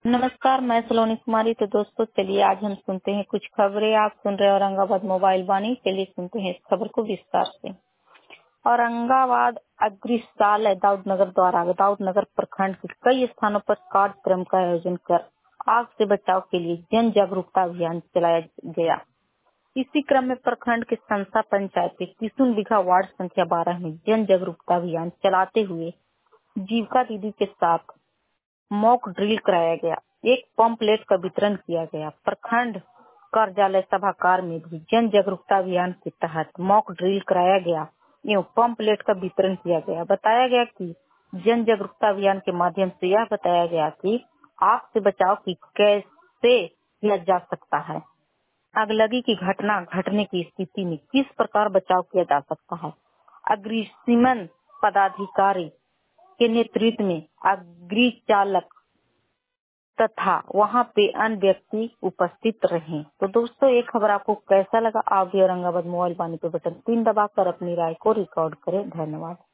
नमस्कार, मैं सलोनी कुमारी। तो दोस्तों चलिए आज हम सुनते हैं कुछ खबरें। आप सुन रहे हैं औरंगाबाद मोबाइल वाणी। चलिए सुनते हैं इस खबर को विस्तार से। औरंगाबाद अग्रिशालय दाऊदनगर द्वारा दाऊदनगर प्रखंड के कई स्थानों पर कार्यक्रम का आयोजन कर आग से बचाव के लिए जन जागरूकता अभियान चलाया गया। इसी क्रम में प्रखंड के संसा पंचायत के किसुन बिघा वार्ड संख्या 12 में जन जागरूकता अभियान चलाते हुए जीविका दीदी के साथ मॉक ड्रिल कराया गया। एक पंपलेट का वितरण किया गया। प्रखंड कार्यालय सभागार में भी जन जागरूकता अभियान के तहत मॉक ड्रिल कराया गया एवं पंपलेट का वितरण किया गया। बताया गया कि जन जागरूकता अभियान के माध्यम से यह बताया गया कि आग से बचाव की कैसे किया जा सकता है, अगलगी की घटना घटने की स्थिति में किस प्रकार बचाव किया जा सकता है। अग्निशमन पदाधिकारी के नेतृत्व में अग्निचालक तथा वहां पे अन्य व्यक्ति उपस्थित रहे। तो दोस्तों ये खबर आपको कैसा लगा? आप भी औरंगाबाद मोबाइल वाणी पे बटन 3 दबाकर अपनी राय को रिकॉर्ड करें। धन्यवाद।